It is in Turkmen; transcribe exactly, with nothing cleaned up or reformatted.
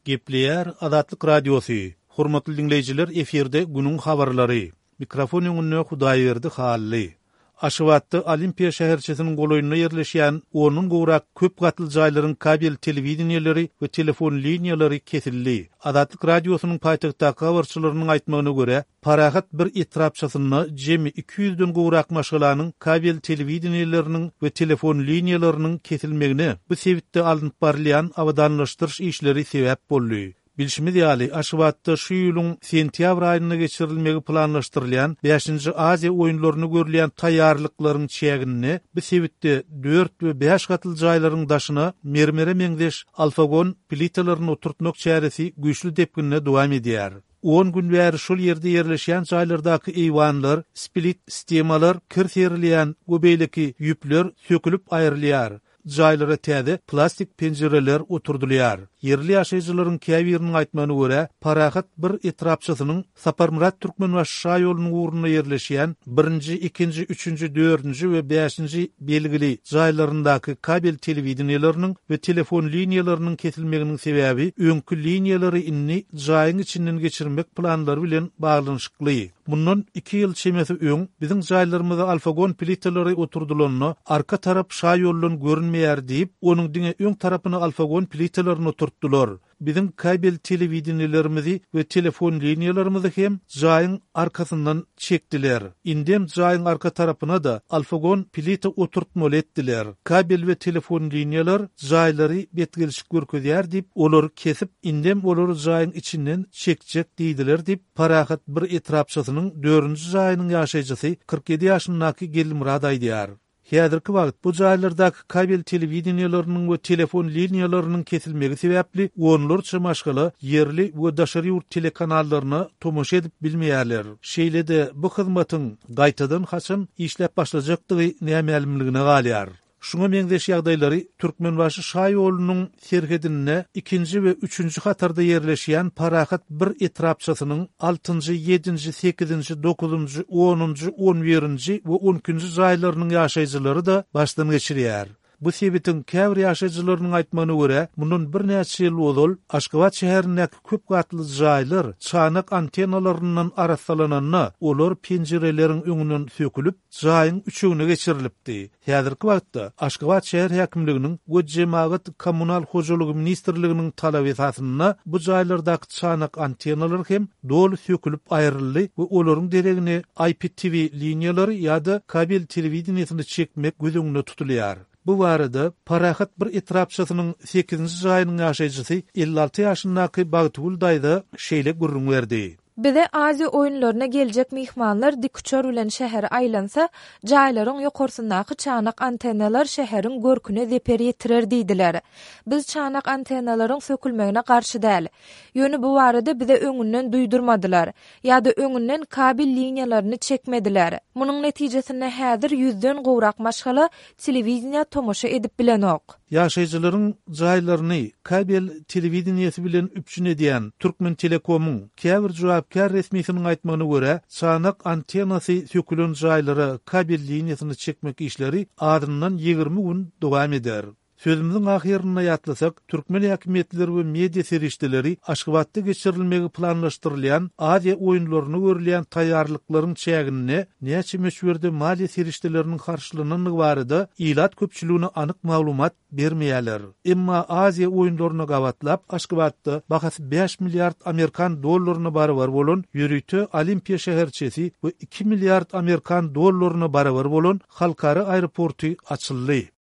Gepleyer Azatlyk Radiosu. Hormatly dinleyijiler, eferde günüň habarlary. Mikrofon öňünde Hudaýberdi Hally. Aşybatda Olimpiya şäherçesiniň goloýunyna ýerleşýän onun gowrak köp gatly jaýlaryň kabel telewizioniýalary we telefon liniýalary kesildi. Azatlyk Radiosynyň paýtagtdaky habarçylarynyň aýtmagyna görä, parahat bir etrapçasyny jemi iki yüzden gowrak maşgalanyň kabel telewizioniýalarynyň we telefon liniýalarynyň kesilmegine bu sebäpde alınıp barylýan awadanlaşdyryş işleri sebäp boldy. Bilşimiz ýaly, Aşybatda şu ýylyň sentýabr aýyna geçirilmegi planlaşdyrylýan beşinji Aziýa oýunlaryna görülýän taýýarlyklaryň çägini bu sebäpde dört we beş gatly jaýlaryň daşyna mermere meňdeş alfagon plitalaryny oturtmak çäresi güýçli depginne dowam edýär. on gün bäri şol ýerde ýerleşýän jaýlardaky eýwanlar, split sistemalar, kir serilýän göbeýleki ýüpler sökülip aýrylýar. Jaýlara täze plastik penjereler oturdylýar. Yerli ýaşaýjylaryň käbiriniň aýtmagyna görä, parahat bir etrapçysynyň Saparmurat Türkmenbaşy ýolunyň uğruna ýerleşýän birinji, ikinji, üçünji, dördünji we beşinji belgili jaýlaryndaky kabel telewizioniýalarynyň we telefon liniýalarynyň kesilmeginiň sebäbi öňkü liniýalary inni jaýyň içinden geçirmek planlary bilen baglanyşykly. Bundan iki ýyl çemesi öň biziň jaýlarymyzda alfagon plitalary oturdulyny arka tarap şa ýollan görünmeýär diýip, onuň diňe öň tarapyna alfagon plitalaryny oturtdylar. Biziň kabel telewizioniýalarymyzy we telefon liniýalarymyzy hem jaýyň arkasyndan çekdiler. Indem jaýyň arka tarapyna da alfagon plita oturtmaly etdiler. Kabel we telefon liniýalar jaýlary betgelişik görkezýär diýip, olar kesip indem olar jaýyň içinden çekjek diýdiler diýip, parahat bir etrapçysynyň dördünji jaýynyň ýaşaýjysy kırk ýedi ýaşyndaky Gelmurad aýdýar. Häzirki wagt bu jaýlardaky kabel telewizioniýalarynyň we telefon liniýalarynyň kesilmegi sebäpli onlarça maşgala yerli we daşary ýurt telekanallaryna tomoşa edip bilmeýärler. Şeýle-de bu hyzmatyň gaýtadan haçan işläp başlajakdygy nämelimligine galýar. Şuna meňdeş ýagdaýlary Türkmenbaşy şaýolunyň serhedine ikinji we üçünji hatarda ýerleşýän parahat bir etrapçysynyň altynji, ýedinji, sekizinji, dokuzunji, onunji, on birinji we on ikinji jaýlarynyň ýaşaýjylary da başdan geçirýär. Bu sebäpden käbir ýaşaýjylarynyň aýtmagyna görä, mundan bir näçe ýyl bozul Aşgabat şäherindäki köp gatly jaýlar çanak antennalaryndan arassalananna olar penjereleriň öňünden sökülip jaýyň üçüne geçirilipdi. Häzirki wagtda Aşgabat şäher häkimliginiň we jemaat kommunal hojalygy ministrliginiň talap esasyna bu jaýlardaky çanak antennalar hem dol sökülip aýryldy we olaryň deregine I P T V liniýalary ýa-da kabel telewizioniýasyny çekmek gözüňde tutulýar. Bu barada parahat bir etrapçysynyň sekizinji jaýynyň ýaşaýjysy elli alty ýaşyndaky Bagtul daýda şeýle gurrun berdi. Bize Aziýa oýunlaryna geljek mihmanlar dikuçar bilen şäher aýlansa, jaýlaryň ýokarsynaky çanak antennalar şäheriň görküne zeper ýetirer diýdiler. Biz çanak antennalaryň sökülmegine garşy däl. Ýöne bu barada bize öňünden duýdurmadylar, ýa-da öňünden kabel liniýalaryny çekmediler. Munyň netijesinde häzir yüzden gowrak maşgala telewizionýa tomoşa edip bilenok. Ýaşaýjylaryň jaýlaryny kabel telewizioniýasy bilen üpçün edýän Türkmen Telekomyň käbir jogapkar resmisiniň aýtmagyna görä, çanak antennasy sökülen jaýlara kabel liniýasyny çekmek işleri adyndan ýygrimi gün dowam eder. Sözümüzün ahirine ýatlasak, Türkmen häkimetleri we media serişdeleri Aşgabatda geçirilmegi planlaşdyrylýan Aziýa oýunlaryna görülýän taýýarlyklaryň çägini näçe meşhurde maliýe serişdeleriniň karşylanyny barada ilat köpçüligine anyk maglumat bermeýärler. Emma Aziýa oýunlaryna gawatlap Aşgabatda bahasy beş milliard Amerikan dollaryna barabar bolan ýürüýte Olimpiya şäherçesi we iki milliard Amerikan dollaryna barabar bolan halkara aeroporty açyldy.